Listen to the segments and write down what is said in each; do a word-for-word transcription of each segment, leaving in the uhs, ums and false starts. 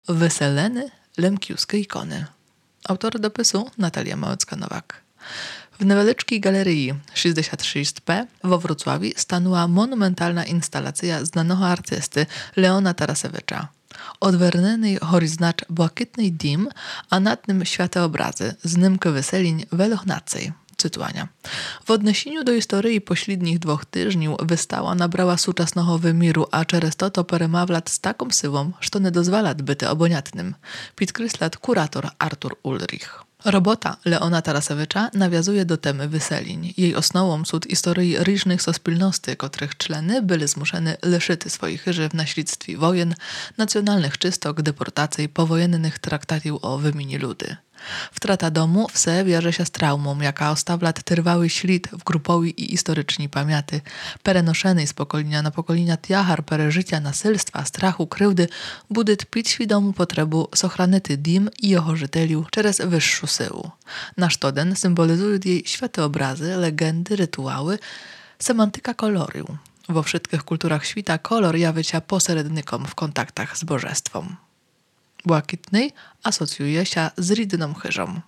Wyseleny lemkiewskie ikony. Autor dopisu Natalia Małecka-Nowak. W невеличкій галереї шістдесят шість П во Wrocławiu stanęła monumentalna instalacja znanego artysty Leona Tarasewicza. Odвернений горизнач błakitny dім, a nad nim światoobrazy, zнимки веселінь велох націй. Cytowania. W odniesieniu do historii pośrednich dwóch tygodni wystawa nabrała współczesnego wymiaru, a przez to to peremawlat z taką siłą, że nie dozwala byty oboniatnym, podkreśla kurator Artur Ulrich. Robota Leona Tarasewicza nawiązuje do temy wyselin. Jej osnową są historii różnych sospólności, których człeny byli zmuszeni liczyć swoich żył w naślictwie wojen, nacjonalnych czystok, deportacji, powojennych traktatów o wymianie ludy. Wtrata domu wse wiąże się z traumą, jaka ostawia trwały ślad w grupowi i historyczni pamięty, perenoszenej z pokolenia na pokolenia tiachar pereżycia nasilstwa, strachu, krywdy, bude tpić świadomu potrebu sochranyty dim i jeho żyteliu przez wyższą siłę. Nasz toden symbolizują jej światoobrazy, legendy, rytuały, semantyka koloru. We wszystkich kulturach świata kolor jawia się pośrednikom w kontaktach z bożestwem. Błakitny asocjuje się z rydną chyżą.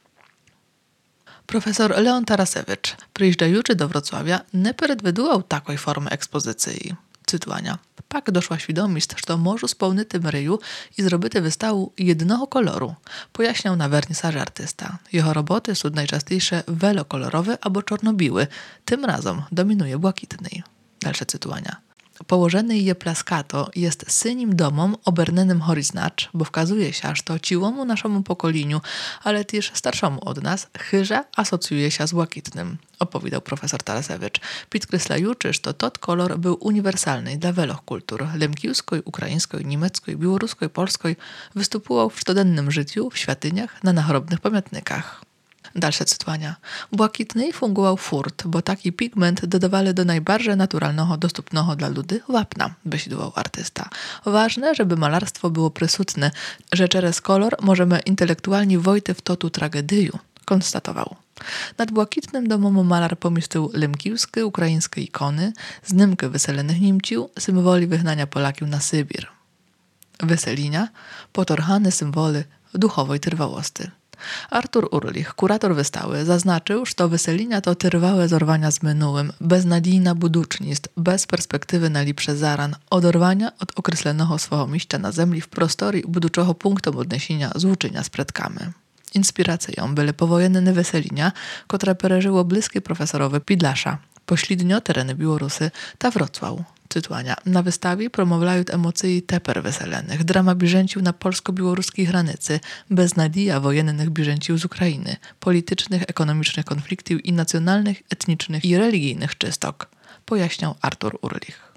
Profesor Leon Tarasewicz, przyjeżdżający do Wrocławia, nie przewidywał takiej formy ekspozycji. Cytowania. Pak doszła świadomość, że może spełnić tym ryju i zrobić wystawę jednego koloru, pojaśniał na wernisaży artysta. Jego roboty są najczęściej wielokolorowe albo czarno-białe, tym razem dominuje błakitny. Dalsze cytowania. Położony je plaskato jest synim domom obernenym horyznacz, bo wskazuje się, że to ciłomu naszemu pokoleniu, ale też starszemu od nas, chyża asocjuje się z błakitnym, opowiadał profesor Tarasewicz, podkreślając, że to tot kolor był uniwersalny dla wielu kultur, lemkiewskiej, ukraińskiej, niemieckiej, białoruskiej, polskiej, występował w codziennym życiu, w świątyniach, na nachrobnych pamiętnikach. Dalsze cytowania. Błakitny fungował furt, bo taki pigment dodawali do najbardziej naturalnego, dostępnego dla ludy wapna, wyświadczył artysta. Ważne, żeby malarstwo było prysutne, że przez kolor możemy intelektualnie wojty w totu tragedię, konstatował. Nad błakitnym domem malar pomieścił lemkiewskie, ukraińskie ikony, znymki wyselonych Niemców, symboli wygnania Polaków na Sybir. Weselinia, potorchane symbole duchowej trwałości. Artur Urlich, kurator wystawy, zaznaczył, że to weselinia to trwałe zorwania z minułym, beznadziejna buduczność, bez perspektywy na lepsze zaran, odorwania od określonego swojego miejsca na ziemi w prostorii buduczego punktu odniesienia złuczenia z predkami. Inspiracją były powojenne weselinia, które przeżyło bliskie profesorowe Pidlasza. Pośrednio tereny Białorusy, ta Wrocław. Cytowania. Na wystawie promowują emocje teper weselenych, drama bieżęciów na polsko-białoruskiej granicy, beznadzieja wojennych bieżęciów z Ukrainy, politycznych, ekonomicznych konfliktów i nacjonalnych, etnicznych i religijnych czystok, pojaśniał Artur Urlich.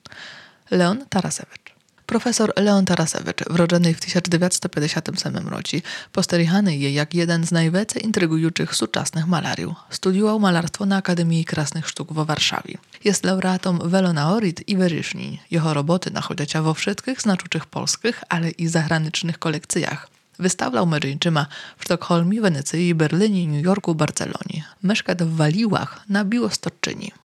Leon Tarasewicz. Profesor Leon Tarasewicz, wrodzony w tysiąc dziewięćset pięćdziesiątym ósmym roku, posterichany je jak jeden z najwięcej intrygujących współczesnych malariów. Studiował malarstwo na Akademii Krasnych Sztuk w Warszawie. Jest laureatem wielu nagród i wyróżnień. Jego roboty nachodzą się we wszystkich znaczących polskich, ale i zagranicznych kolekcjach. Wystawiał mężczyzna w Sztokholmie, Wenecji, Berlinie, New Yorku, Barcelonie. Mieszka w Waliłach na Białostocczyni.